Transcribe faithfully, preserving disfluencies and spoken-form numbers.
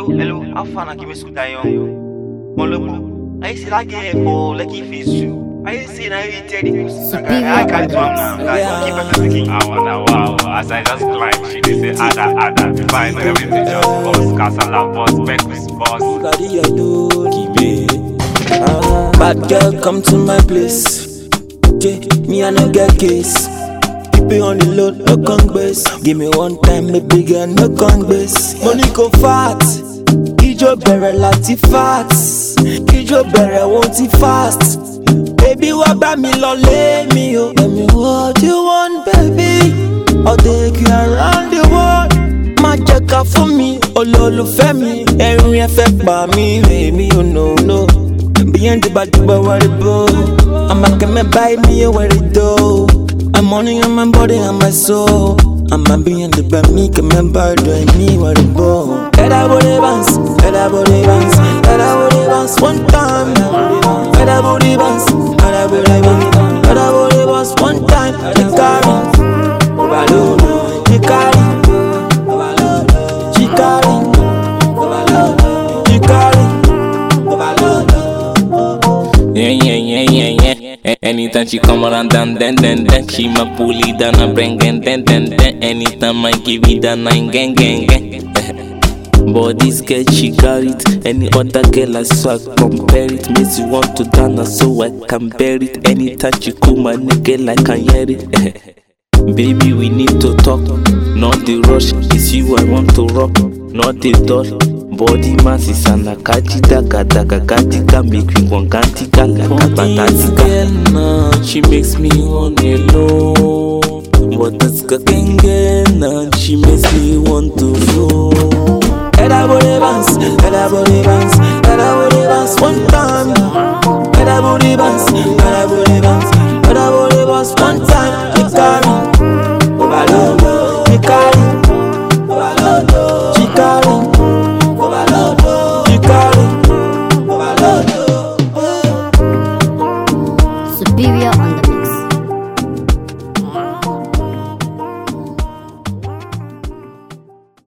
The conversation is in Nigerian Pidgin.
hello, how far na give me school that young? Molobo, I see that girl for lucky face too. I see now you tell the I can't do now. Keep on speaking. I wonder wow. As I just climb, she did say Ada Ada. Before I know everything just boss, Casala boss, Beckus boss. Bad girl, come to my place. Yeah, me I no get case. Keep it on the load, no congress. Give me one time, maybe girl, no congress. Money go fat. Ijo bere lati fat. Ijo bere won't it fast. Baby, what about me, lolly me, oh. Tell me what you want, baby. I'll take you around the world. My jacket for me, oh lolo femi. Every effect by me, baby, you know, no. Behind the bad but what it blow. I'm a come and buy me where it do. I'm money on my body and my soul. I'm a behind the bad me, come and buy me where it go. Head I body bounce, head I body bounce, head I body bounce one time. Head I body bounce, head I body bounce, head I body bounce one time. You carry, overload, you carry, overload, you carry, overload, you carry, overload. Yeah, yeah, yeah, yeah, yeah. Anytime she come around, then, then, then, then she my pulley down and bring, then, then, then, then. Anytime I give it a nine, gang, gang, gang. But this girl she got it. Any other girl I saw compare it. Makes you want to dance so I can bear it. Anytime she come my nigga like I hear it. Baby we need to talk, not the rush. It's you I want to rock, not the doll. Body mass is an akaji daga daga gatika. Make me one gantika like a batatika. Nah, she makes me want hello. But that's cooking girl, she makes me want to flow. Head I body bounce, head I body bounce, head I body bounce one time. Head I body bounce, head I body bounce, head I body bounce one time. You carry, overload, you carry, overload, you carry, overload, you carry, overload. Superior